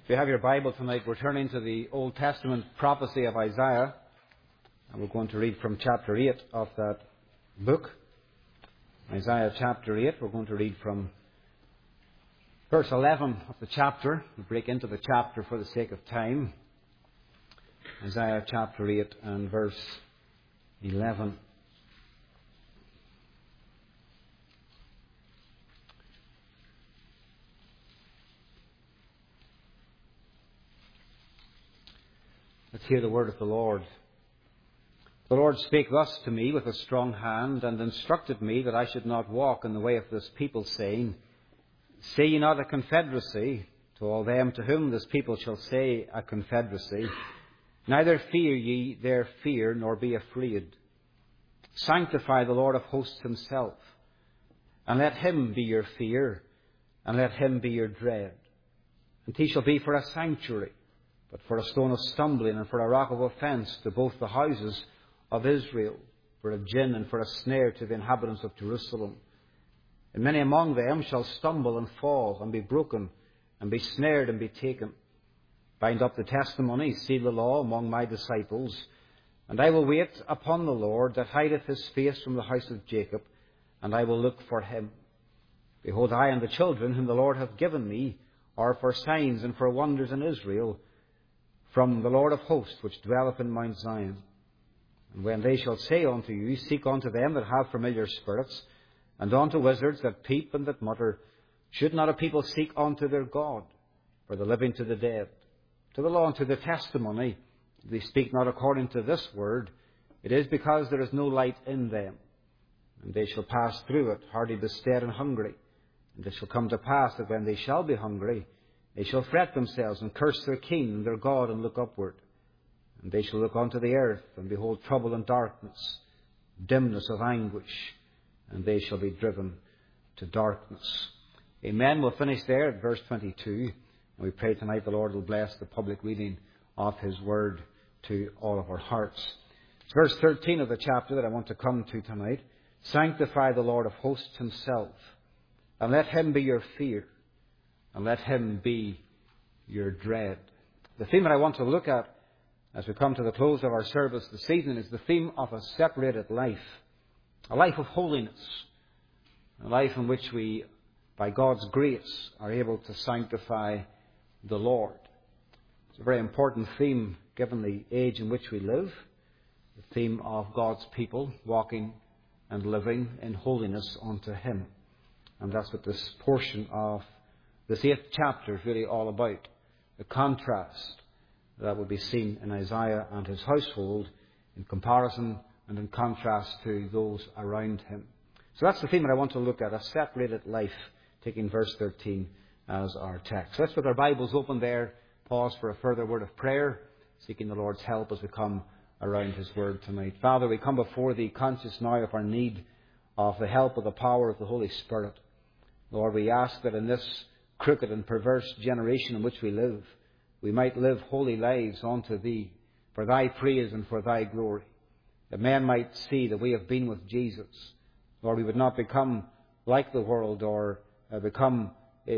If you have your Bible tonight, we're turning to the Old Testament prophecy of Isaiah, and we're going to read from chapter 8 of that book. Isaiah chapter 8, we're going to read from verse 11 of the chapter. We'll break into the chapter for the sake of time. Isaiah chapter 8 and verse 11. Let's hear the word of the Lord. The Lord spake thus to me with a strong hand, and instructed me that I should not walk in the way of this people, saying, Say ye not a confederacy to all them to whom this people shall say a confederacy. Neither fear ye their fear, nor be afraid. Sanctify the Lord of hosts himself, and let him be your fear, and let him be your dread. And he shall be for a sanctuary, but for a stone of stumbling, and for a rock of offence to both the houses of Israel, for a gin and for a snare to the inhabitants of Jerusalem. And many among them shall stumble and fall, and be broken, and be snared and be taken. Bind up the testimony, seal the law among my disciples. And I will wait upon the Lord, that hideth his face from the house of Jacob, and I will look for him. Behold, I and the children whom the Lord hath given me are for signs and for wonders in Israel, from the Lord of hosts, which dwelleth in Mount Zion. And when they shall say unto you, Seek unto them that have familiar spirits, and unto wizards that peep and that mutter, should not a people seek unto their God, for the living to the dead, to the law and to the testimony? If they speak not according to this word, it is because there is no light in them. And they shall pass through it, hardly bestead and hungry. And it shall come to pass that when they shall be hungry, they shall fret themselves, and curse their king and their God, and look upward. And they shall look unto the earth, and behold trouble and darkness, dimness of anguish, and they shall be driven to darkness. Amen. We'll finish there at verse 22. And we pray tonight the Lord will bless the public reading of his word to all of our hearts. It's verse 13 of the chapter that I want to come to tonight. Sanctify the Lord of hosts himself, and let him be your fear, and let him be your dread. The theme that I want to look at as we come to the close of our service this evening is the theme of a separated life. A life of holiness. A life in which we, by God's grace, are able to sanctify the Lord. It's a very important theme given the age in which we live. The theme of God's people walking and living in holiness unto him. And that's what this portion of this 8th chapter is really all about. The contrast that will be seen in Isaiah and his household in comparison and in contrast to those around him. So that's the theme that I want to look at, a separated life, taking verse 13 as our text. Let's, with our Bibles open there, pause for a further word of prayer, seeking the Lord's help as we come around his word tonight. Father, we come before thee conscious now of our need of the help of the power of the Holy Spirit. Lord, we ask that in this crooked and perverse generation in which we live, we might live holy lives unto thee, for thy praise and for thy glory. That men might see that we have been with Jesus. Lord, we would not become like the world, or become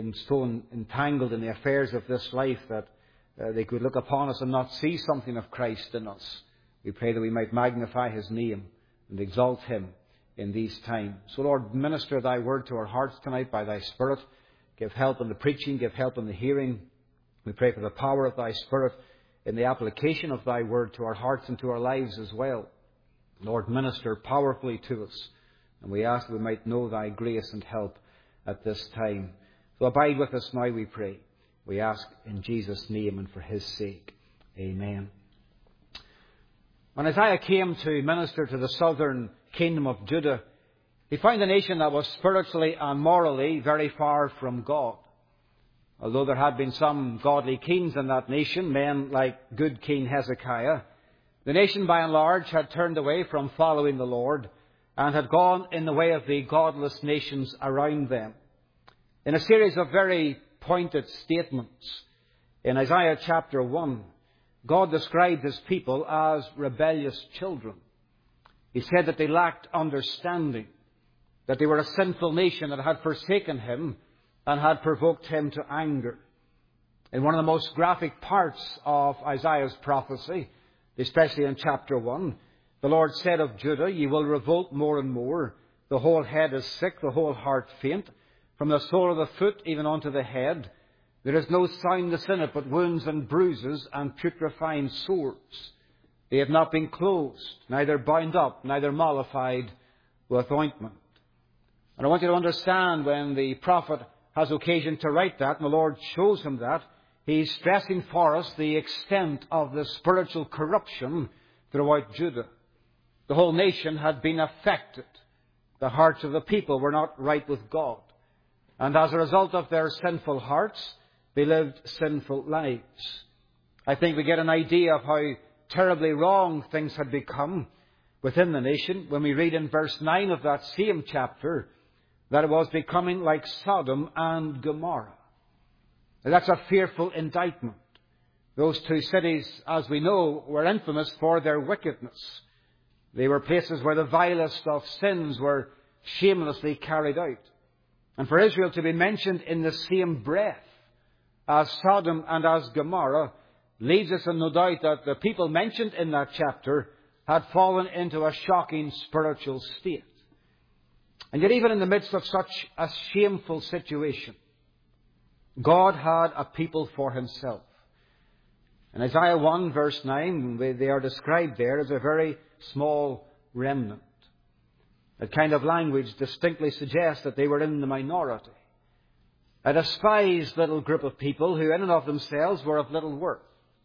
entangled in the affairs of this life, that they could look upon us and not see something of Christ in us. We pray that we might magnify his name and exalt him in these times. So Lord, minister thy word to our hearts tonight by thy Spirit. Give help in the preaching, give help in the hearing. We pray for the power of thy Spirit in the application of thy word to our hearts and to our lives as well. Lord, minister powerfully to us. And we ask that we might know thy grace and help at this time. So abide with us now, we pray. We ask in Jesus' name and for his sake. Amen. When Isaiah came to minister to the southern kingdom of Judah, he found a nation that was spiritually and morally very far from God. Although there had been some godly kings in that nation, men like good King Hezekiah, the nation by and large had turned away from following the Lord and had gone in the way of the godless nations around them. In a series of very pointed statements, in Isaiah chapter 1, God described his people as rebellious children. He said that they lacked understanding, that they were a sinful nation that had forsaken him and had provoked him to anger. In one of the most graphic parts of Isaiah's prophecy, especially in chapter 1, the Lord said of Judah, "Ye will revolt more and more. The whole head is sick, the whole heart faint. From the sole of the foot even unto the head, there is no soundness in it, but wounds and bruises and putrefying sores. They have not been closed, neither bound up, neither mollified with ointment." And I want you to understand, when the prophet has occasion to write that, and the Lord shows him that, he's stressing for us the extent of the spiritual corruption throughout Judah. The whole nation had been affected. The hearts of the people were not right with God. And as a result of their sinful hearts, they lived sinful lives. I think we get an idea of how terribly wrong things had become within the nation when we read in verse 9 of that same chapter that it was becoming like Sodom and Gomorrah. And that's a fearful indictment. Those two cities, as we know, were infamous for their wickedness. They were places where the vilest of sins were shamelessly carried out. And for Israel to be mentioned in the same breath as Sodom and as Gomorrah leads us in no doubt that the people mentioned in that chapter had fallen into a shocking spiritual state. And yet even in the midst of such a shameful situation, God had a people for himself. In Isaiah 1 verse 9, they are described there as a very small remnant. That kind of language distinctly suggests that they were in the minority. A despised little group of people who in and of themselves were of little worth.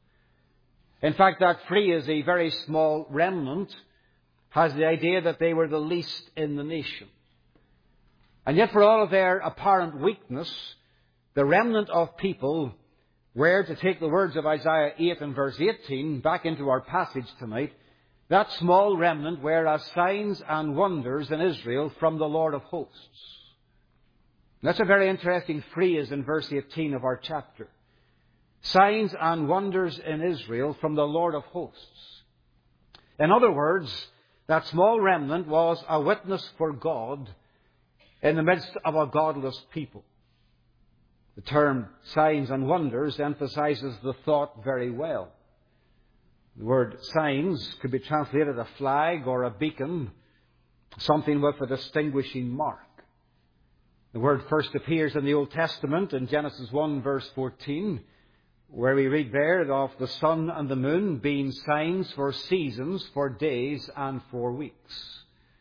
In fact, that phrase, a very small remnant, has the idea that they were the least in the nation. And yet for all of their apparent weakness, the remnant of people were, to take the words of Isaiah 8 and verse 18 back into our passage tonight, that small remnant were as signs and wonders in Israel from the Lord of hosts. And that's a very interesting phrase in verse 18 of our chapter. Signs and wonders in Israel from the Lord of hosts. In other words, that small remnant was a witness for God in the midst of a godless people. The term signs and wonders emphasizes the thought very well. The word signs could be translated a flag or a beacon, something with a distinguishing mark. The word first appears in the Old Testament in Genesis 1 verse 14, where we read there of the sun and the moon being signs for seasons, for days, and for weeks.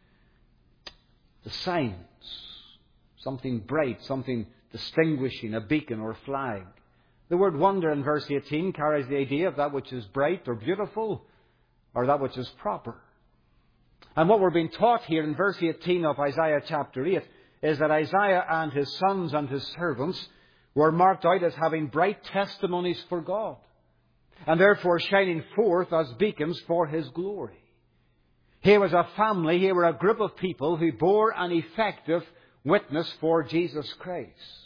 The signs. Something bright, something distinguishing, a beacon or flag. The word wonder in verse 18 carries the idea of that which is bright or beautiful, or that which is proper. And what we're being taught here in verse 18 of Isaiah chapter 8 is that Isaiah and his sons and his servants were marked out as having bright testimonies for God, and therefore shining forth as beacons for his glory. Here was a family, here were a group of people who bore an effective witness for Jesus Christ.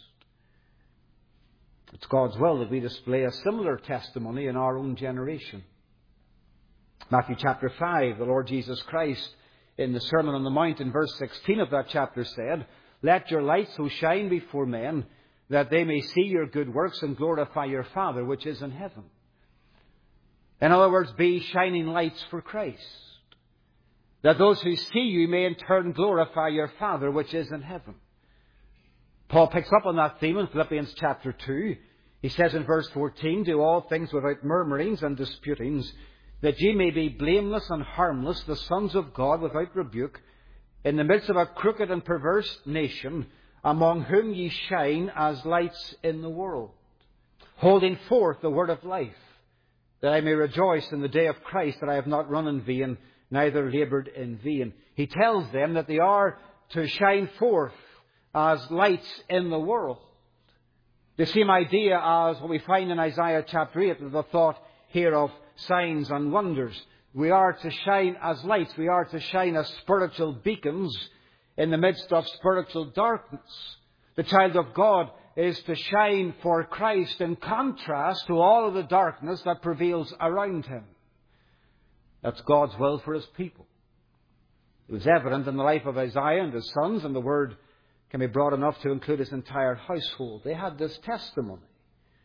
It's God's will that we display a similar testimony in our own generation. Matthew chapter 5, the Lord Jesus Christ, in the Sermon on the Mount in verse 16 of that chapter said, "Let your light so shine before men, that they may see your good works and glorify your Father which is in heaven." In other words, be shining lights for Christ, that those who see you may in turn glorify your Father which is in heaven. Paul picks up on that theme in Philippians chapter 2. He says in verse 14, "Do all things without murmurings and disputings, that ye may be blameless and harmless, the sons of God without rebuke, in the midst of a crooked and perverse nation, among whom ye shine as lights in the world, holding forth the word of life, that I may rejoice in the day of Christ, that I have not run in vain, neither laboured in vain." He tells them that they are to shine forth as lights in the world. The same idea as what we find in Isaiah chapter 8, with the thought here of signs and wonders. We are to shine as lights. We are to shine as spiritual beacons in the midst of spiritual darkness. The child of God is to shine for Christ in contrast to all of the darkness that prevails around him. That's God's will for his people. It was evident in the life of Isaiah and his sons, and the word can be broad enough to include his entire household. They had this testimony.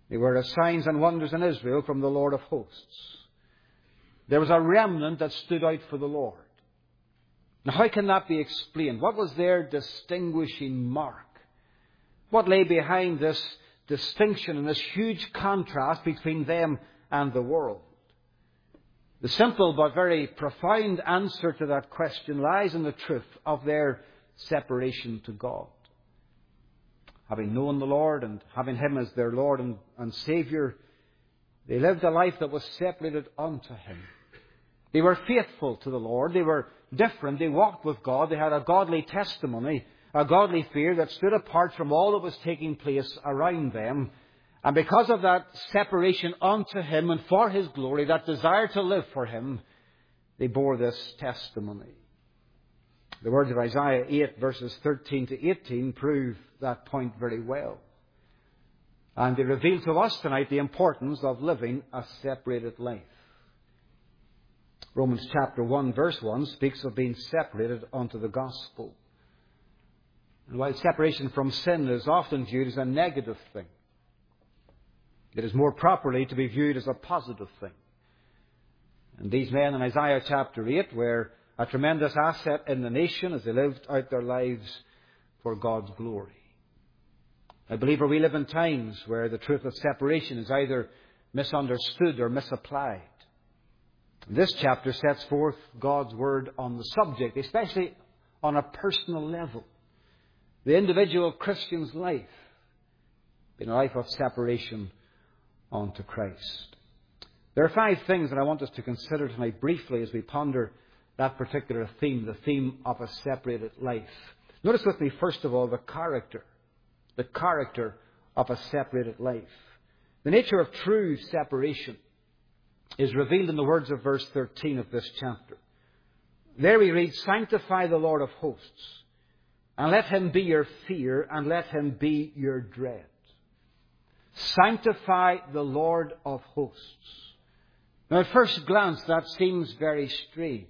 They were as signs and wonders in Israel from the Lord of hosts. There was a remnant that stood out for the Lord. Now, how can that be explained? What was their distinguishing mark? What lay behind this distinction and this huge contrast between them and the world? The simple but very profound answer to that question lies in the truth of their separation to God. Having known the Lord and having Him as their Lord and Saviour, they lived a life that was separated unto Him. They were faithful to the Lord. They were different. They walked with God. They had a godly testimony, a godly fear that stood apart from all that was taking place around them. And because of that separation unto Him and for His glory, that desire to live for Him, they bore this testimony. The words of Isaiah 8, verses 13 to 18, prove that point very well. And they reveal to us tonight the importance of living a separated life. Romans chapter 1, verse 1 speaks of being separated unto the gospel. And while separation from sin is often viewed as a negative thing, it is more properly to be viewed as a positive thing. And these men in Isaiah chapter 8 were a tremendous asset in the nation as they lived out their lives for God's glory. I believe we live in times where the truth of separation is either misunderstood or misapplied. This chapter sets forth God's Word on the subject, especially on a personal level. The individual Christian's life being a life of separation unto Christ. There are 5 things that I want us to consider tonight briefly as we ponder that particular theme, the theme of a separated life. Notice with me, first of all, the character of a separated life. The nature of true separation is revealed in the words of verse 13 of this chapter. There we read, "Sanctify the Lord of hosts, and let Him be your fear, and let Him be your dread." Sanctify the Lord of hosts. Now, at first glance, that seems very strange.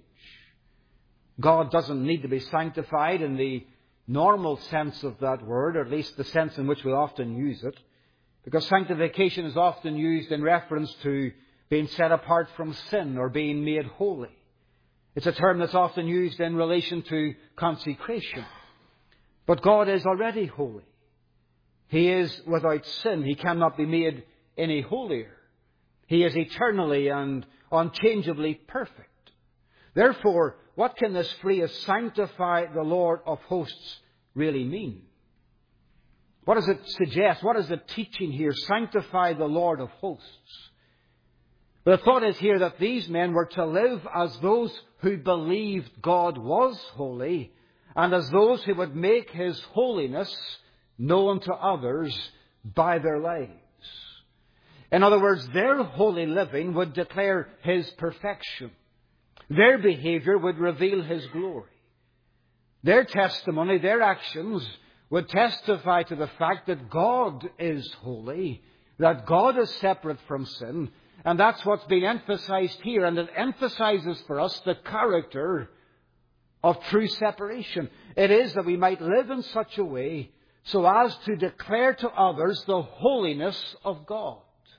God doesn't need to be sanctified in the normal sense of that word, or at least the sense in which we often use it, because sanctification is often used in reference to being set apart from sin or being made holy. It's a term that's often used in relation to consecration. But God is already holy. He is without sin. He cannot be made any holier. He is eternally and unchangeably perfect. Therefore, what can this phrase, "sanctify the Lord of hosts," really mean? What does it suggest? What is the teaching here? Sanctify the Lord of hosts. The thought is here that these men were to live as those who believed God was holy, and as those who would make His holiness known to others by their lives. In other words, their holy living would declare His perfection. Their behavior would reveal His glory. Their testimony, their actions would testify to the fact that God is holy, that God is separate from sin, and that's what's being emphasized here. And it emphasizes for us the character of true separation. It is that we might live in such a way so as to declare to others the holiness of God.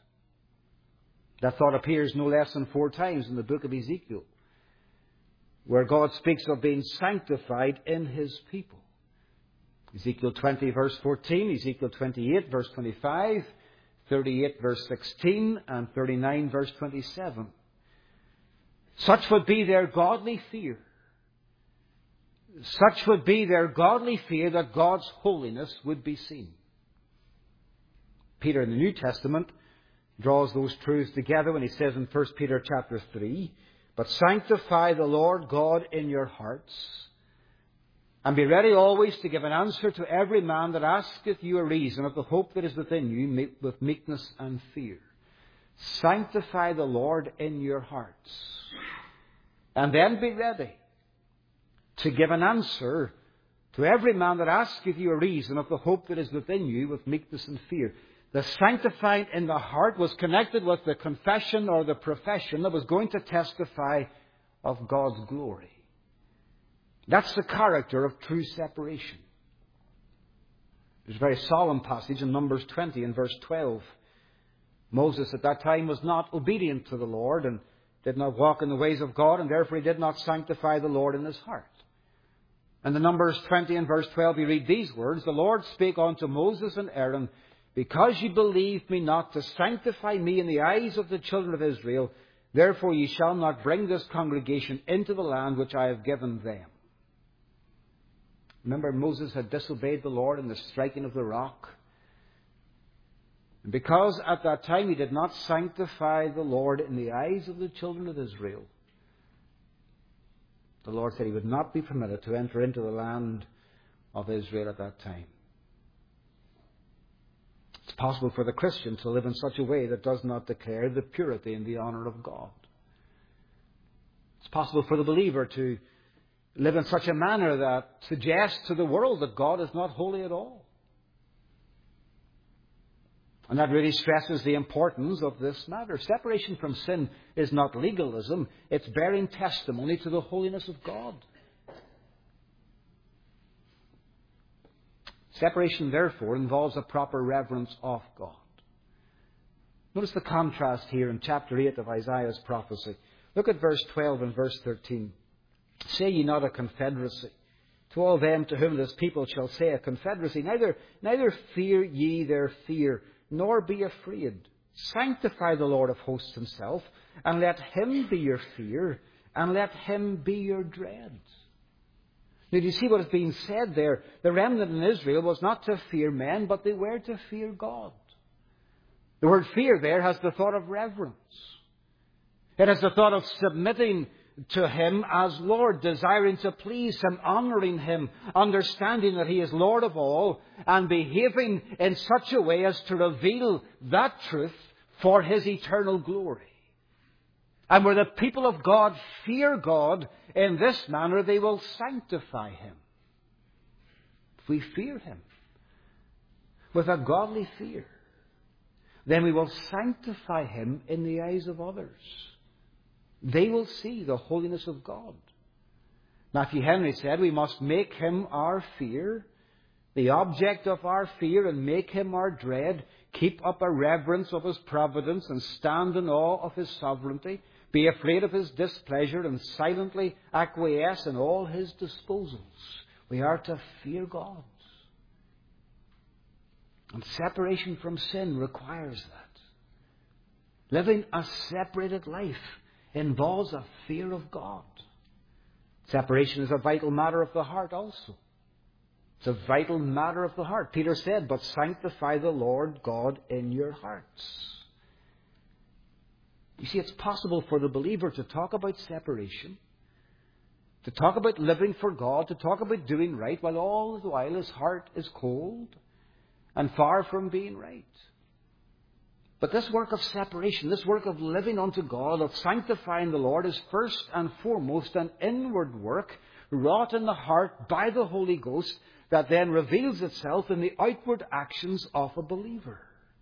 That thought appears no less than 4 times in the book of Ezekiel, where God speaks of being sanctified in His people. Ezekiel 20, verse 14, Ezekiel 28, verse 25, 38, verse 16, and 39, verse 27. Such would be their godly fear. Such would be their godly fear that God's holiness would be seen. Peter in the New Testament draws those truths together when he says in 1 Peter chapter 3, "But sanctify the Lord God in your hearts, and be ready always to give an answer to every man that asketh you a reason of the hope that is within you with meekness and fear." Sanctify the Lord in your hearts. And then be ready to give an answer to every man that asketh you a reason of the hope that is within you with meekness and fear. The sanctifying in the heart was connected with the confession or the profession that was going to testify of God's glory. That's the character of true separation. There's a very solemn passage in Numbers 20 and verse 12 Moses at that time was not obedient to the Lord and did not walk in the ways of God, and therefore he did not sanctify the Lord in his heart. And in Numbers 20 and verse 12 you read these words, "The Lord spake unto Moses and Aaron, Because ye believed me not to sanctify me in the eyes of the children of Israel, therefore ye shall not bring this congregation into the land which I have given them." Remember, Moses had disobeyed the Lord in the striking of the rock. And because at that time he did not sanctify the Lord in the eyes of the children of Israel, the Lord said he would not be permitted to enter into the land of Israel at that time. It's possible for the Christian to live in such a way that does not declare the purity and the honour of God. It's possible for the believer to live in such a manner that suggests to the world that God is not holy at all. And that really stresses the importance of this matter. Separation from sin is not legalism. It's bearing testimony to the holiness of God. Separation, therefore, involves a proper reverence of God. Notice the contrast here in chapter 8 of Isaiah's prophecy. Look at verse 12 and verse 13. "Say ye not a confederacy? To all them to whom this people shall say a confederacy, neither fear ye their fear, nor be afraid. Sanctify the Lord of hosts himself, and let him be your fear, and let him be your dread." Now, do you see what is being said there? The remnant in Israel was not to fear men, but they were to fear God. The word fear there has the thought of reverence. It has the thought of submitting to him as Lord, desiring to please him, honouring him, understanding that he is Lord of all, and behaving in such a way as to reveal that truth for his eternal glory. And where the people of God fear God in this manner, they will sanctify him. If we fear him with a godly fear, then we will sanctify him in the eyes of others. They will see the holiness of God. Matthew Henry said we must make him our fear, the object of our fear, and make him our dread, keep up a reverence of his providence and stand in awe of his sovereignty, be afraid of his displeasure and silently acquiesce in all his disposals. We are to fear God. And separation from sin requires that. Living a separated life involves a fear of God. Separation is a vital matter of the heart also. It's a vital matter of the heart. Peter said, "But sanctify the Lord God in your hearts." You see, it's possible for the believer to talk about separation, to talk about living for God, to talk about doing right, while all the while his heart is cold and far from being right. But this work of separation, this work of living unto God, of sanctifying the Lord, is first and foremost an inward work wrought in the heart by the Holy Ghost that then reveals itself in the outward actions of a believer.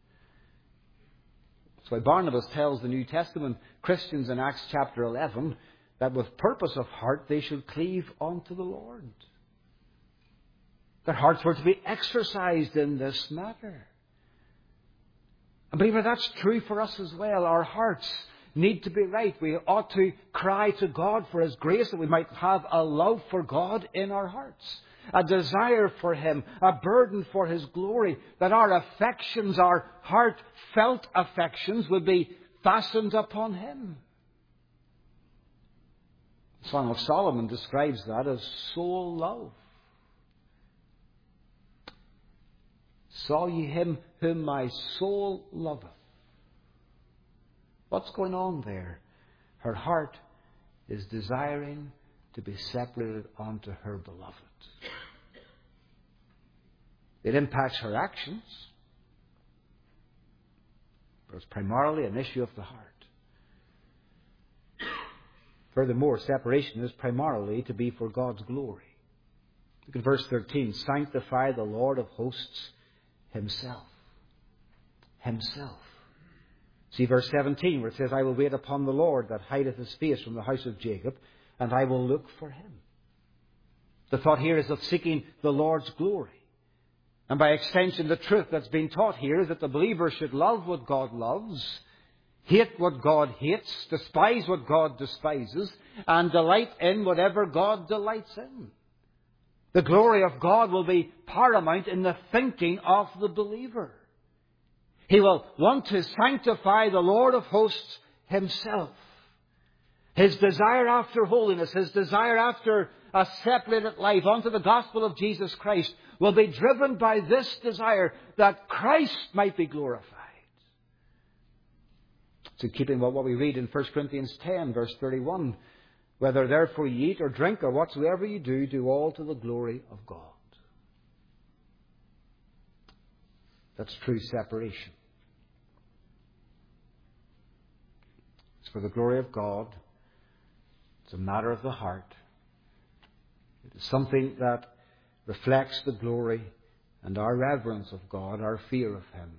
That's why Barnabas tells the New Testament Christians in Acts chapter 11 that with purpose of heart they should cleave unto the Lord. Their hearts were to be exercised in this matter. And believer, that's true for us as well. Our hearts need to be right. We ought to cry to God for his grace that we might have a love for God in our hearts, a desire for him, a burden for his glory, that our affections, our heartfelt affections, would be fastened upon him. The Song of Solomon describes that as soul love. Saw ye him whom my soul loveth. What's going on there? Her heart is desiring to be separated unto her beloved. It impacts her actions, but it's primarily an issue of the heart. Furthermore, separation is primarily to be for God's glory. Look at verse 13. Sanctify the Lord of hosts himself. Himself. See verse 17 where it says, "I will wait upon the Lord that hideth his face from the house of Jacob, and I will look for him." The thought here is of seeking the Lord's glory. And by extension, the truth that's been taught here is that the believer should love what God loves, hate what God hates, despise what God despises, and delight in whatever God delights in. The glory of God will be paramount in the thinking of the believer. He will want to sanctify the Lord of hosts Himself. His desire after holiness, His desire after a separated life unto the gospel of Jesus Christ will be driven by this desire that Christ might be glorified. It's in keeping with what we read in 1 Corinthians 10, verse 31. Whether therefore ye eat or drink or whatsoever ye do, do all to the glory of God. That's true separation. It's for the glory of God. It's a matter of the heart. It is something that reflects the glory and our reverence of God, our fear of Him.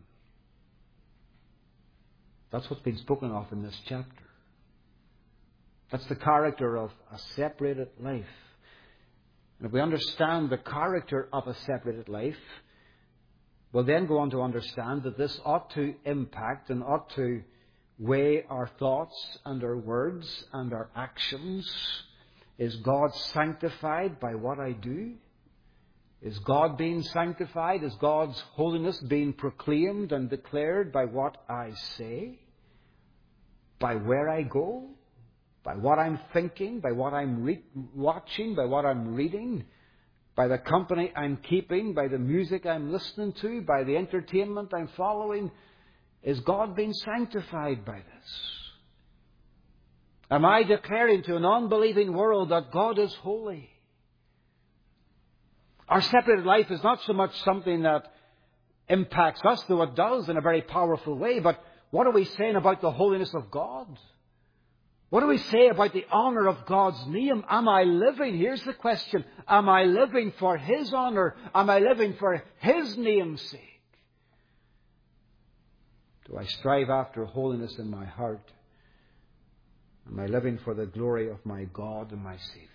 That's what's been spoken of in this chapter. That's the character of a separated life. And if we understand the character of a separated life, we'll then go on to understand that this ought to impact and ought to weigh our thoughts and our words and our actions. Is God sanctified by what I do? Is God being sanctified? Is God's holiness being proclaimed and declared by what I say? By where I go? By what I'm thinking? By what I'm watching? By what I'm reading? By the company I'm keeping? By the music I'm listening to? By the entertainment I'm following? Is God being sanctified by this? Am I declaring to an unbelieving world that God is holy? Our separated life is not so much something that impacts us, though it does in a very powerful way, but what are we saying about the holiness of God? What do we say about the honour of God's name? Am I living? Here's the question. Am I living for His honour? Am I living for His name's sake? Do I strive after holiness in my heart? Am I living for the glory of my God and my Saviour?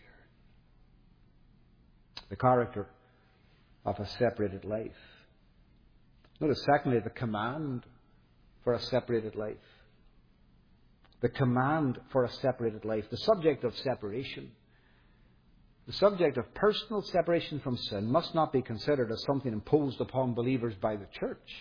The character of a separated life. Notice, secondly, the command for a separated life. The command for a separated life. The subject of separation. The subject of personal separation from sin must not be considered as something imposed upon believers by the church,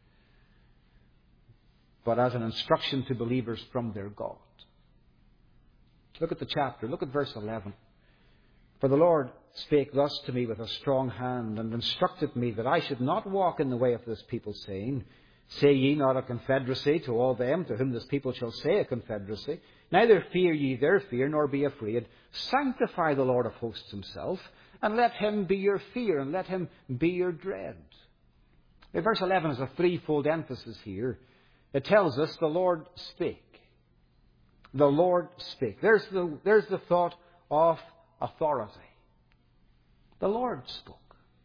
but as an instruction to believers from their God. Look at the chapter. Look at verse 11. For the Lord spake thus to me with a strong hand, and instructed me that I should not walk in the way of this people, saying, Say ye not a confederacy to all them to whom this people shall say a confederacy. Neither fear ye their fear, nor be afraid. Sanctify the Lord of hosts Himself, and let Him be your fear, and let Him be your dread. Now, verse 11 has a threefold emphasis here. It tells us the Lord spake. The Lord spake. There's the thought of authority. The Lord spoke.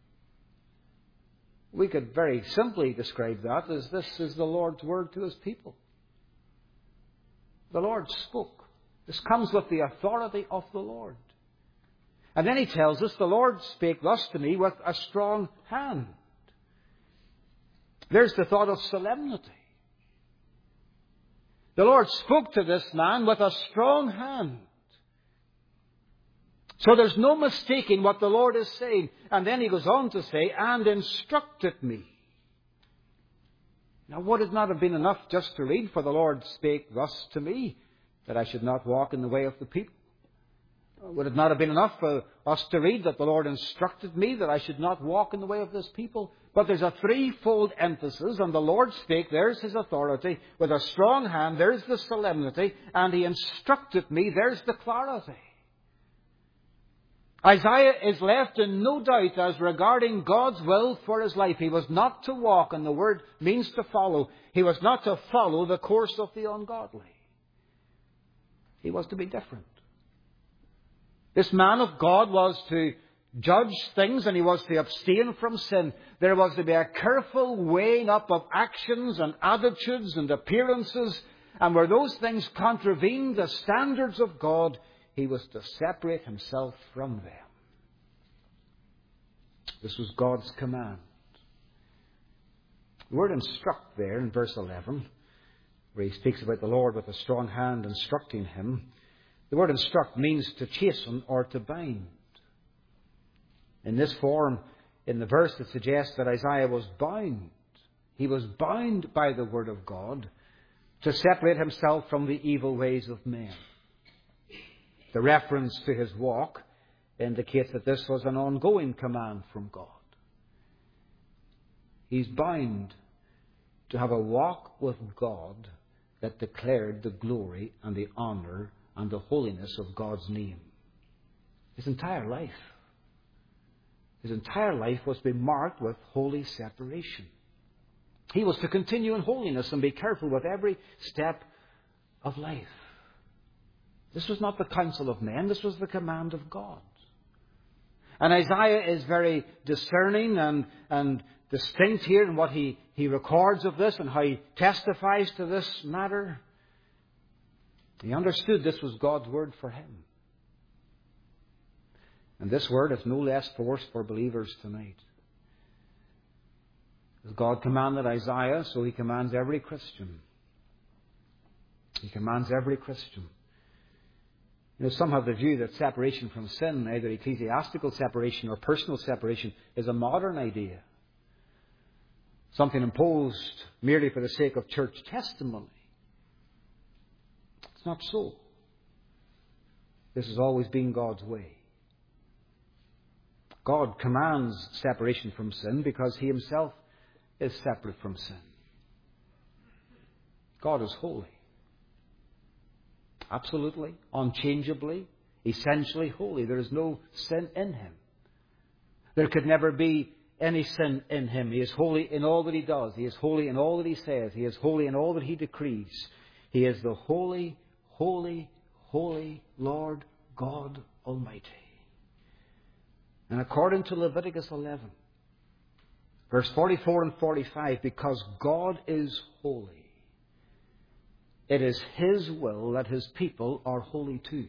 We could very simply describe that as this is the Lord's word to His people. The Lord spoke. This comes with the authority of the Lord. And then He tells us, the Lord spake thus to me with a strong hand. There's the thought of solemnity. The Lord spoke to this man with a strong hand. So there's no mistaking what the Lord is saying. And then He goes on to say, and instructed me. Now, would it not have been enough just to read, for the Lord spake thus to me, that I should not walk in the way of the people? Would it not have been enough for us to read that the Lord instructed me that I should not walk in the way of this people? But there's a threefold emphasis, and the Lord spake, there's His authority, with a strong hand, there's the solemnity, and He instructed me, there's the clarity. Isaiah is left in no doubt as regarding God's will for his life. He was not to walk, and the word means to follow. He was not to follow the course of the ungodly. He was to be different. This man of God was to judge things, and he was to abstain from sin. There was to be a careful weighing up of actions and attitudes and appearances, and where those things contravened the standards of God, he was to separate himself from them. This was God's command. The word instruct there in verse 11, where he speaks about the Lord with a strong hand instructing him, the word instruct means to chasten or to bind. In this form, in the verse, it suggests that Isaiah was bound. He was bound by the word of God to separate himself from the evil ways of men. The reference to his walk indicates that this was an ongoing command from God. He's bound to have a walk with God that declared the glory and the honour and the holiness of God's name. His entire life was to be marked with holy separation. He was to continue in holiness and be careful with every step of life. This was not the counsel of men, this was the command of God. And Isaiah is very discerning and distinct here in what he records of this and how he testifies to this matter. He understood this was God's word for him. And this word has no less force for believers tonight. As God commanded Isaiah, so He commands every Christian. He commands every Christian. You know, some have the view that separation from sin, either ecclesiastical separation or personal separation, is a modern idea. Something imposed merely for the sake of church testimony. It's not so. This has always been God's way. God commands separation from sin because He Himself is separate from sin. God is holy. Absolutely, unchangeably, essentially holy. There is no sin in Him. There could never be any sin in Him. He is holy in all that He does. He is holy in all that He says. He is holy in all that He decrees. He is the holy, holy, holy Lord God Almighty. And according to Leviticus 11, verse 44 and 45, because God is holy, it is His will that His people are holy too.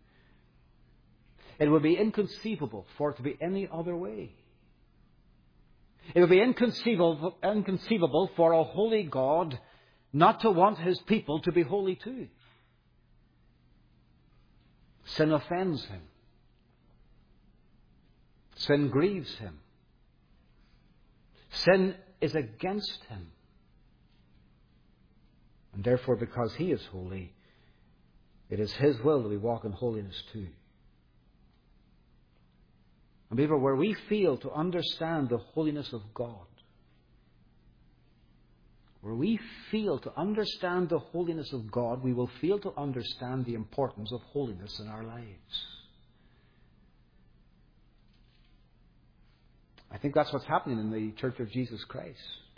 It would be inconceivable for it to be any other way. It would be inconceivable for a holy God not to want His people to be holy too. Sin offends Him. Sin grieves Him. Sin is against Him. And therefore, because He is holy, it is His will that we walk in holiness too. And people, where we fail to understand the holiness of God, where we fail to understand the holiness of God, we will fail to understand the importance of holiness in our lives. I think that's what's happening in the Church of Jesus Christ.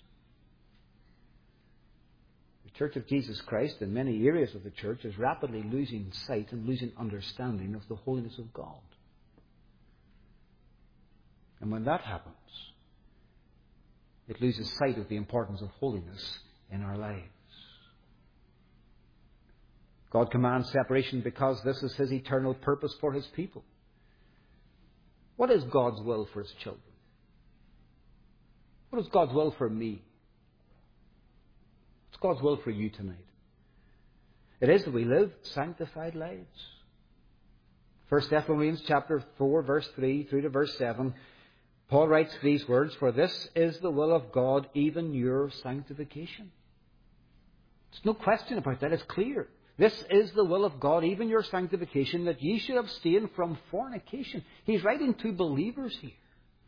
The Church of Jesus Christ, in many areas of the church, is rapidly losing sight and losing understanding of the holiness of God. And when that happens, it loses sight of the importance of holiness in our lives. God commands separation because this is His eternal purpose for His people. What is God's will for His children? What is God's will for me? What's God's will for you tonight? It is that we live sanctified lives. 1 Thessalonians chapter 4, verse 3 through to verse 7, Paul writes these words, "For this is the will of God, even your sanctification." There's no question about that. It's clear. This is the will of God, even your sanctification, that ye should abstain from fornication. He's writing to believers here.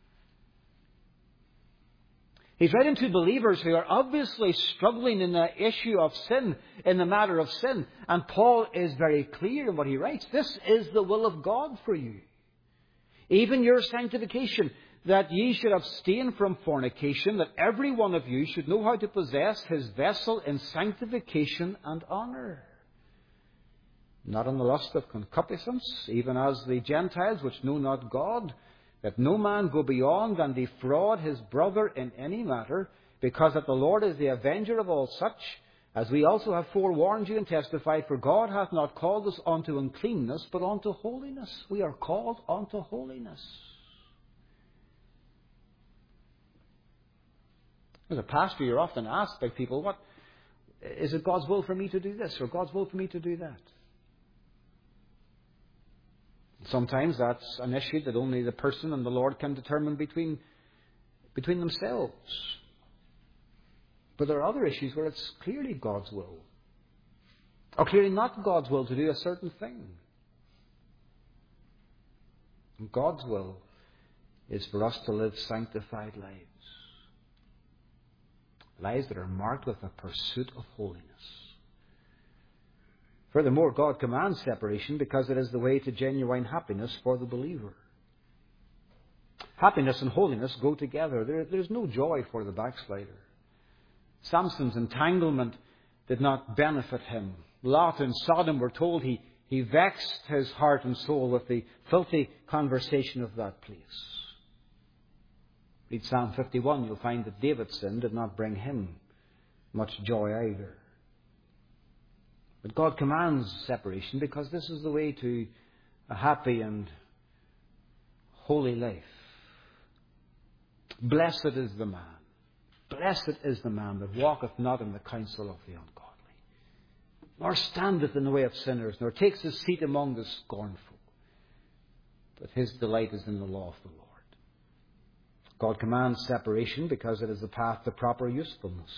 He's writing to believers who are obviously struggling in the issue of sin, in the matter of sin. And Paul is very clear in what he writes. This is the will of God for you. Even your sanctification, that ye should abstain from fornication, that every one of you should know how to possess his vessel in sanctification and honour. Not in the lust of concupiscence, even as the Gentiles which know not God, that no man go beyond and defraud his brother in any matter, because that the Lord is the avenger of all such, as we also have forewarned you and testified, for God hath not called us unto uncleanness, but unto holiness. We are called unto holiness. As a pastor, you're often asked by people, "What is it God's will for me to do this or God's will for me to do that?" Sometimes that's an issue that only the person and the Lord can determine between themselves. But there are other issues where it's clearly God's will, or clearly not God's will to do a certain thing. And God's will is for us to live sanctified lives. Lives that are marked with a pursuit of holiness. Furthermore, God commands separation because it is the way to genuine happiness for the believer. Happiness and holiness go together. There's no joy for the backslider. Samson's entanglement did not benefit him. Lot in Sodom, we're told, he vexed his heart and soul with the filthy conversation of that place. Read Psalm 51, you'll find that David's sin did not bring him much joy either. But God commands separation because this is the way to a happy and holy life. Blessed is the man that walketh not in the counsel of the ungodly, nor standeth in the way of sinners, nor takes his seat among the scornful. But his delight is in the law of the Lord. God commands separation because it is the path to proper usefulness.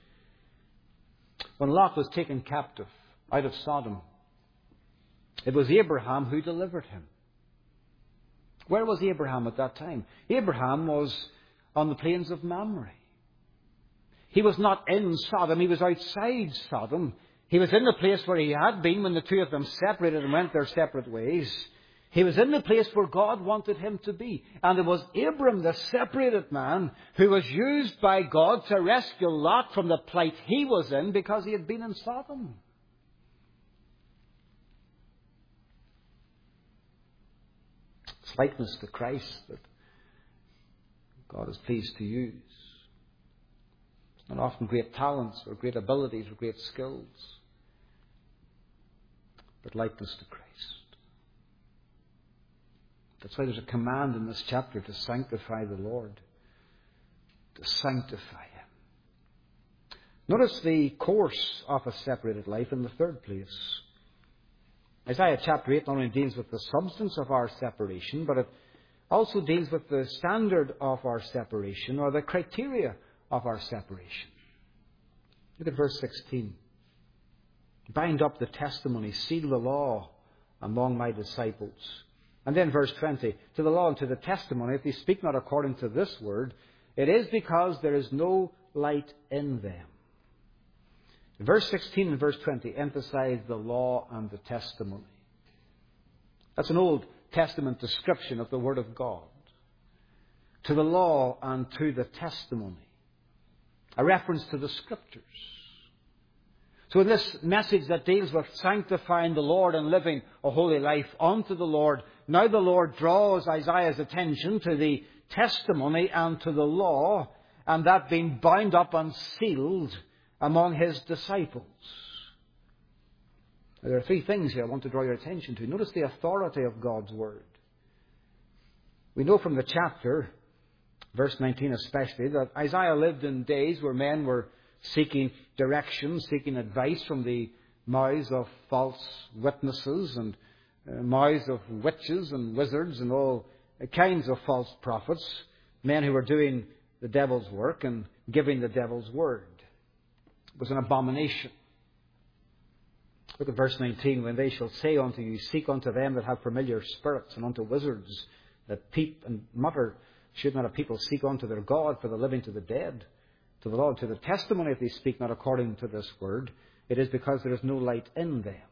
When Lot was taken captive out of Sodom, it was Abraham who delivered him. Where was Abraham at that time? Abraham was on the plains of Mamre. He was not in Sodom, he was outside Sodom. He was in the place where he had been when the two of them separated and went their separate ways. He was in the place where God wanted him to be. And it was Abram, the separated man, who was used by God to rescue Lot from the plight he was in because he had been in Sodom. It's likeness to Christ that God is pleased to use. It's not often great talents or great abilities or great skills, but likeness to Christ. That's why there's a command in this chapter to sanctify the Lord. To sanctify Him. Notice the course of a separated life in the third place. Isaiah chapter 8 not only deals with the substance of our separation, but it also deals with the standard of our separation, or the criteria of our separation. Look at verse 16. Bind up the testimony, seal the law among my disciples. And then verse 20, to the law and to the testimony, if they speak not according to this word, it is because there is no light in them. Verse 16 and verse 20 emphasize the law and the testimony. That's an Old Testament description of the Word of God. To the law and to the testimony. A reference to the Scriptures. So in this message that deals with sanctifying the Lord and living a holy life unto the Lord, now the Lord draws Isaiah's attention to the testimony and to the law, and that being bound up and sealed among His disciples. Now, there are three things here I want to draw your attention to. Notice the authority of God's Word. We know from the chapter, verse 19 especially, that Isaiah lived in days where men were seeking direction, seeking advice from the mouths of false witnesses and mouths of witches and wizards and all kinds of false prophets, men who were doing the devil's work and giving the devil's word. It was an abomination. Look at verse 19. When they shall say unto you, seek unto them that have familiar spirits, and unto wizards that peep and mutter, should not a people seek unto their God for the living to the dead? To the law and to the testimony, if they speak not according to this word, it is because there is no light in them.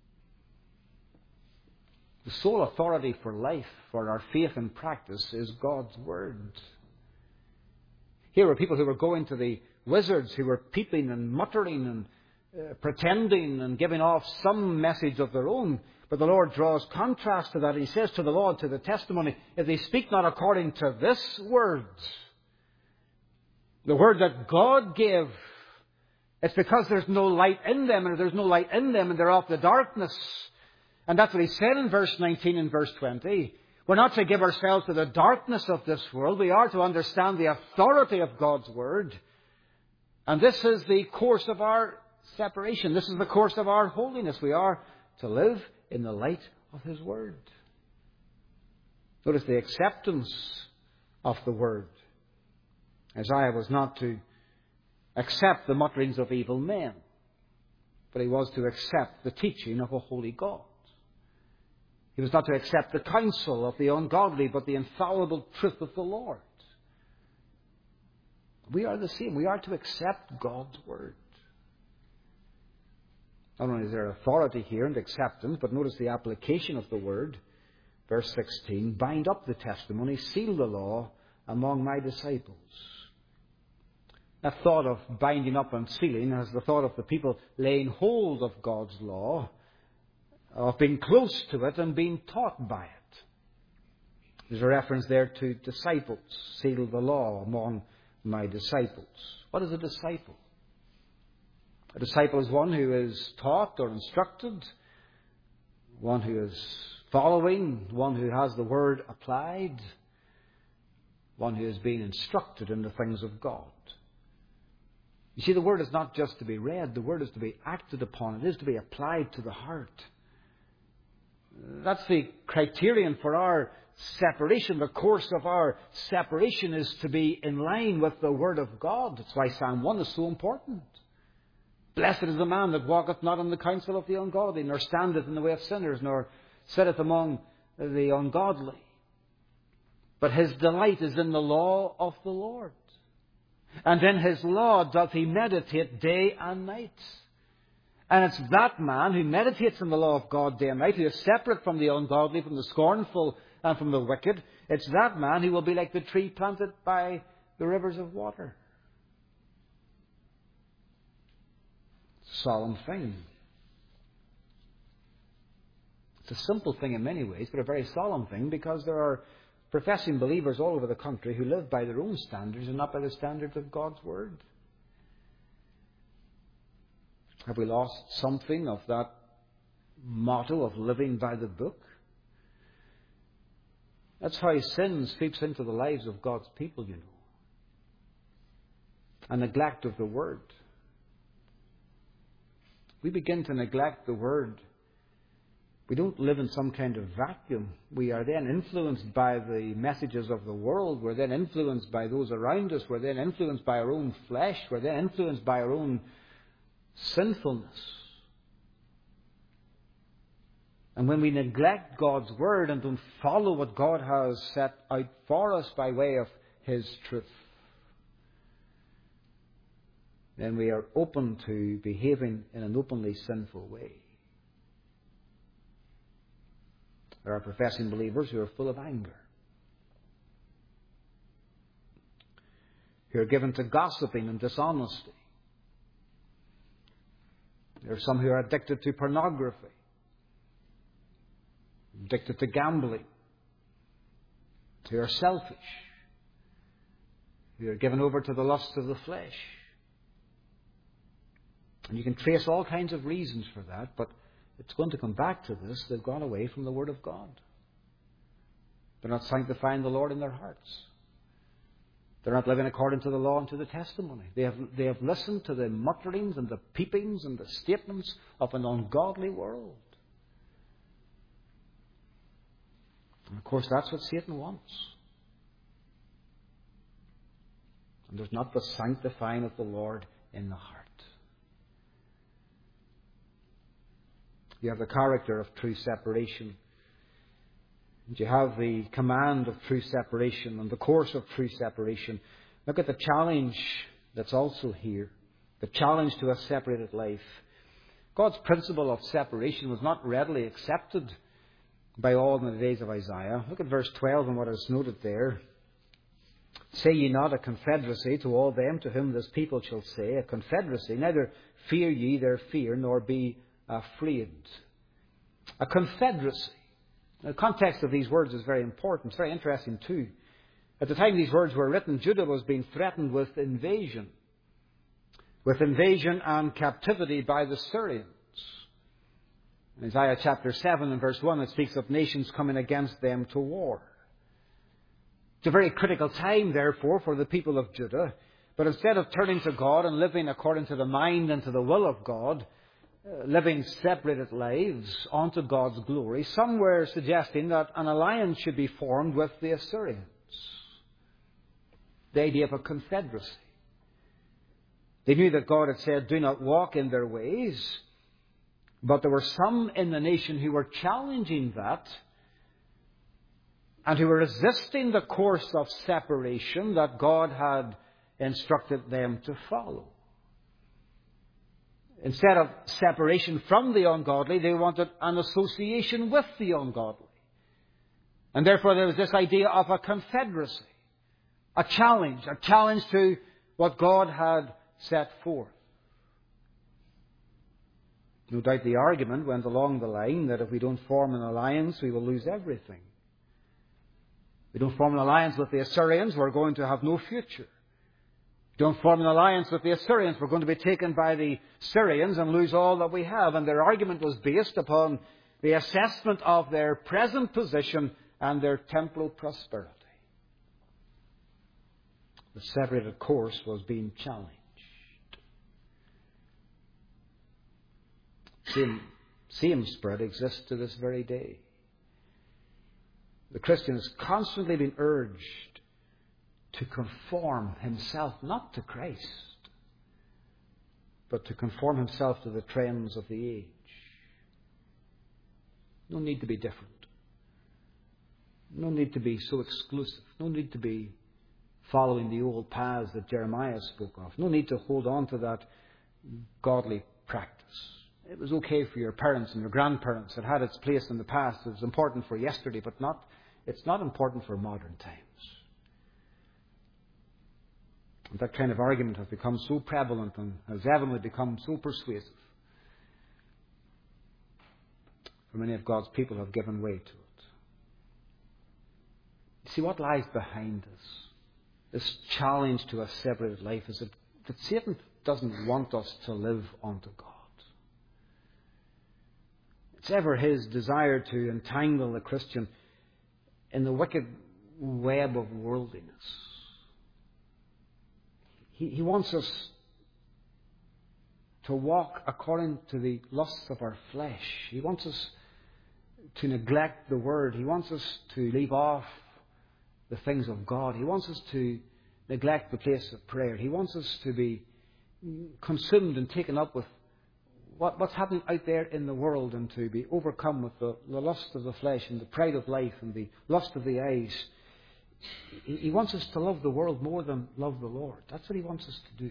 The sole authority for life, for our faith and practice, is God's Word. Here were people who were going to the wizards, who were peeping and muttering and pretending and giving off some message of their own. But the Lord draws contrast to that. He says to the law and to the testimony, if they speak not according to this word, the word that God gave, it's because there's no light in them, and if there's no light in them, and they're of the darkness. And that's what he said in verse 19 and verse 20. We're not to give ourselves to the darkness of this world. We are to understand the authority of God's Word. And this is the course of our separation. This is the course of our holiness. We are to live in the light of His Word. Notice the acceptance of the Word. Isaiah was not to accept the mutterings of evil men, but he was to accept the teaching of a holy God. He was not to accept the counsel of the ungodly, but the infallible truth of the Lord. We are the same. We are to accept God's Word. Not only is there authority here and acceptance, but notice the application of the Word. Verse 16, bind up the testimony, seal the law among my disciples. That thought of binding up and sealing has the thought of the people laying hold of God's law, of being close to it and being taught by it. There's a reference there to disciples. Seal the law among my disciples. What is a disciple? A disciple is one who is taught or instructed, one who is following, one who has the Word applied, one who is being instructed in the things of God. You see, the Word is not just to be read, the Word is to be acted upon. It is to be applied to the heart. That's the criterion for our separation. The course of our separation is to be in line with the Word of God. That's why Psalm 1 is so important. Blessed is the man that walketh not in the counsel of the ungodly, nor standeth in the way of sinners, nor sitteth among the ungodly. But his delight is in the law of the Lord. And in his law doth he meditate day and night. And it's that man who meditates in the law of God day and night, who is separate from the ungodly, from the scornful, and from the wicked. It's that man who will be like the tree planted by the rivers of water. It's a solemn thing. It's a simple thing in many ways, but a very solemn thing, because there are professing believers all over the country who live by their own standards and not by the standards of God's Word. Have we lost something of that motto of living by the book? That's how sin sweeps into the lives of God's people, you know. A neglect of the Word. We begin to neglect the Word. We don't live in some kind of vacuum. We are then influenced by the messages of the world. We're then influenced by those around us. We're then influenced by our own flesh. We're then influenced by our own sinfulness. And when we neglect God's Word and don't follow what God has set out for us by way of His truth, then we are open to behaving in an openly sinful way. There are professing believers who are full of anger, who are given to gossiping and dishonesty. There are some who are addicted to pornography, addicted to gambling, who are selfish, who are given over to the lust of the flesh. And you can trace all kinds of reasons for that, but it's going to come back to this. They've gone away from the Word of God. They're not sanctifying the Lord in their hearts. They're not living according to the law and to the testimony. They have listened to the mutterings and the peepings and the statements of an ungodly world. And of course, that's what Satan wants. And there's not the sanctifying of the Lord in the heart. You have the character of true separation. And you have the command of true separation and the course of true separation. Look at the challenge that's also here. The challenge to a separated life. God's principle of separation was not readily accepted by all in the days of Isaiah. Look at verse 12 and what is noted there. Say ye not a confederacy to all them to whom this people shall say, a confederacy, neither fear ye their fear, nor be afraid. A confederacy. The context of these words is very important. It's very interesting too. At the time these words were written, Judah was being threatened with invasion and captivity by the Syrians. In Isaiah chapter 7 and verse 1, it speaks of nations coming against them to war. It's a very critical time, therefore, for the people of Judah. But instead of turning to God and living according to the mind and to the will of God, living separated lives unto God's glory, some were suggesting that an alliance should be formed with the Assyrians. The idea of a confederacy. They knew that God had said, do not walk in their ways. But there were some in the nation who were challenging that and who were resisting the course of separation that God had instructed them to follow. Instead of separation from the ungodly, they wanted an association with the ungodly. And therefore there was this idea of a confederacy, a challenge to what God had set forth. No doubt the argument went along the line that if we don't form an alliance, we will lose everything. If we don't form an alliance with the Assyrians, we're going to have no future. If we don't form an alliance with the Assyrians, we're going to be taken by the Syrians and lose all that we have. And their argument was based upon the assessment of their present position and their temporal prosperity. The separated course was being challenged. Same spirit exists to this very day. The Christian is constantly being urged to conform himself not to Christ, but to conform himself to the trends of the age. No need to be different. No need to be so exclusive. No need to be following the old paths that Jeremiah spoke of. No need to hold on to that godly practice. It was okay for your parents and your grandparents. It had its place in the past. It was important for yesterday, but it's not important for modern times. And that kind of argument has become so prevalent and has evidently become so persuasive. For many of God's people have given way to it. You see, what lies behind this challenge to a separated life is that Satan doesn't want us to live unto God. It's ever his desire to entangle the Christian in the wicked web of worldliness. He wants us to walk according to the lusts of our flesh. He wants us to neglect the Word. He wants us to leave off the things of God. He wants us to neglect the place of prayer. He wants us to be consumed and taken up with what's happening out there in the world and to be overcome with the lust of the flesh and the pride of life and the lust of the eyes. He wants us to love the world more than love the Lord. That's what he wants us to do.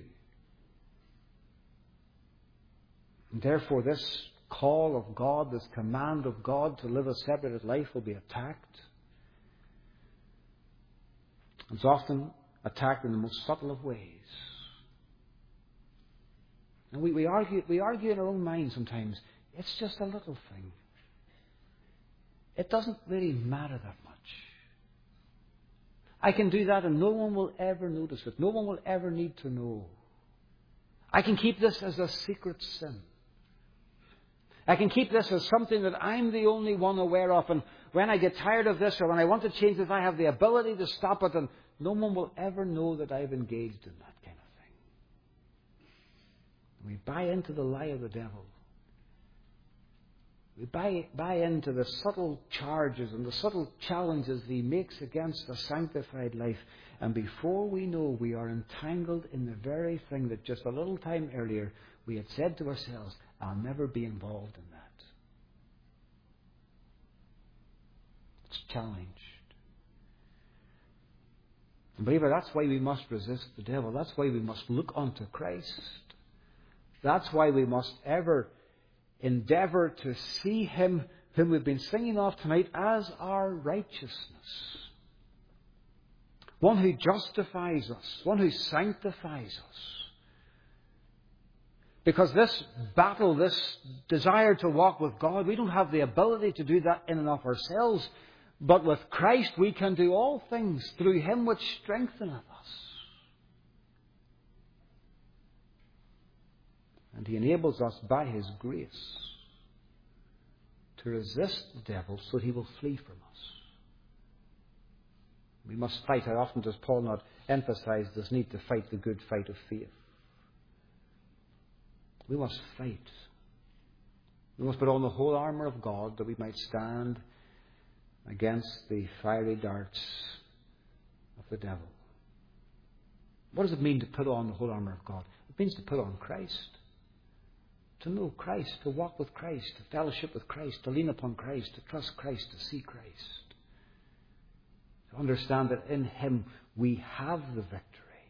And therefore this call of God, this command of God to live a separated life will be attacked. It's often attacked in the most subtle of ways. And we argue in our own mind sometimes. It's just a little thing. It doesn't really matter that much. I can do that and no one will ever notice it. No one will ever need to know. I can keep this as a secret sin. I can keep this as something that I'm the only one aware of. And when I get tired of this or when I want to change it, I have the ability to stop it. And no one will ever know that I've engaged in that kind of thing. We buy into the lie of the devil. We buy into the subtle charges and the subtle challenges he makes against a sanctified life. And before we know, we are entangled in the very thing that just a little time earlier we had said to ourselves, I'll never be involved in that. It's challenged. And believer, that's why we must resist the devil. That's why we must look unto Christ. That's why we must ever endeavour to see Him whom we've been singing of tonight as our righteousness. One who justifies us. One who sanctifies us. Because this battle, this desire to walk with God, we don't have the ability to do that in and of ourselves. But with Christ we can do all things through Him which strengtheneth us. And He enables us by His grace to resist the devil so he will flee from us. We must fight. How often does Paul not emphasize this need to fight the good fight of faith? We must fight. We must put on the whole armour of God that we might stand against the fiery darts of the devil. What does it mean to put on the whole armour of God? It means to put on Christ. To know Christ, to walk with Christ, to fellowship with Christ, to lean upon Christ, to trust Christ, to see Christ. To understand that in Him we have the victory.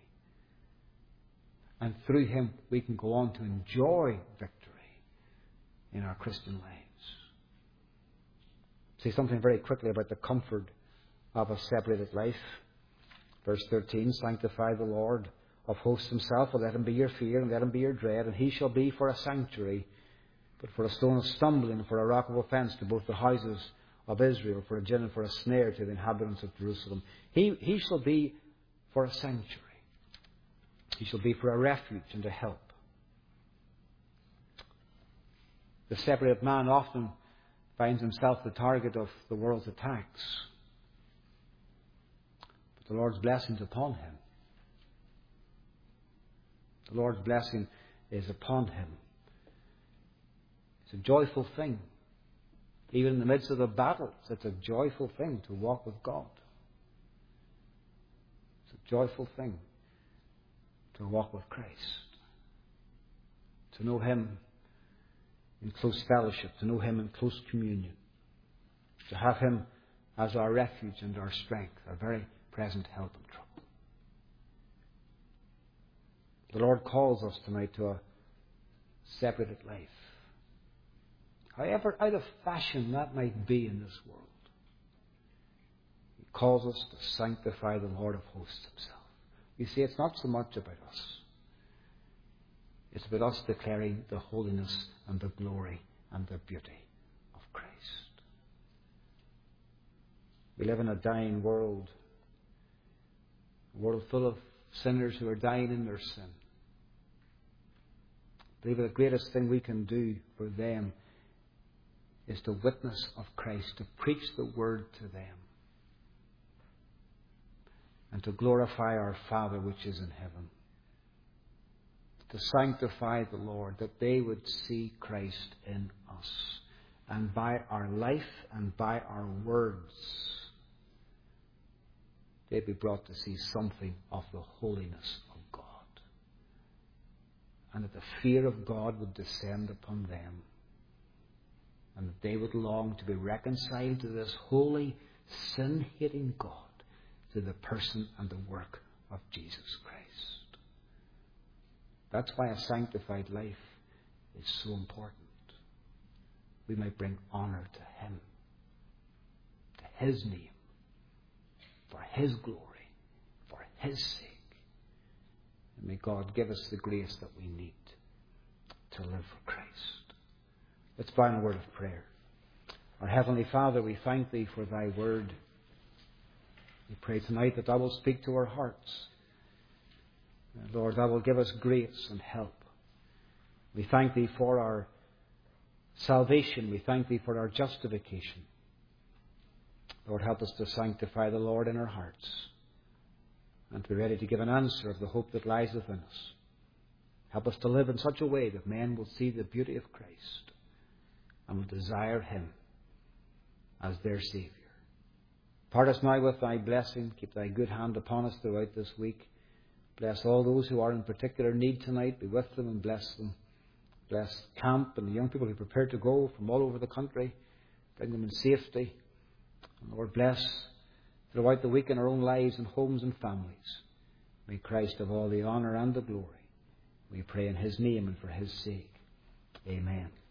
And through Him we can go on to enjoy victory in our Christian lives. Say something very quickly about the comfort of a separated life. Verse 13, sanctify the Lord of hosts Himself, and let Him be your fear, and let Him be your dread, and He shall be for a sanctuary, but for a stone of stumbling, for a rock of offence to both the houses of Israel, for a gin and for a snare to the inhabitants of Jerusalem. He shall be for a sanctuary. He shall be for a refuge and a help. The separated man often finds himself the target of the world's attacks. But the Lord's blessing is upon him. The Lord's blessing is upon him. It's a joyful thing. Even in the midst of the battles, it's a joyful thing to walk with God. It's a joyful thing to walk with Christ. To know Him in close fellowship, to know Him in close communion. To have Him as our refuge and our strength, our very present help in trouble. The Lord calls us tonight to a separated life. However out of fashion that might be in this world, He calls us to sanctify the Lord of hosts Himself. You see, it's not so much about us. It's about us declaring the holiness and the glory and the beauty of Christ. We live in a dying world. A world full of sinners who are dying in their sin. I believe the greatest thing we can do for them is to witness of Christ, to preach the word to them, and to glorify our Father which is in heaven. To sanctify the Lord, that they would see Christ in us. And by our life and by our words, they'd be brought to see something of the holiness of God. And that the fear of God would descend upon them. And that they would long to be reconciled to this holy, sin-hating God, to the person and the work of Jesus Christ. That's why a sanctified life is so important. We might bring honour to Him, to His name, for His glory, for His sake. And may God give us the grace that we need to live for Christ. Let's bow in a word of prayer. Our Heavenly Father, we thank Thee for Thy word. We pray tonight that Thou wilt speak to our hearts. Lord, Thou wilt give us grace and help. We thank Thee for our salvation. We thank Thee for our justification. Lord, help us to sanctify the Lord in our hearts and to be ready to give an answer of the hope that lies within us. Help us to live in such a way that men will see the beauty of Christ and will desire Him as their Saviour. Part us now with Thy blessing. Keep Thy good hand upon us throughout this week. Bless all those who are in particular need tonight. Be with them and bless them. Bless camp and the young people who are prepared to go from all over the country. Bring them in safety. And Lord, bless throughout the week in our own lives and homes and families. May Christ have all the honour and the glory. We pray in His name and for His sake. Amen.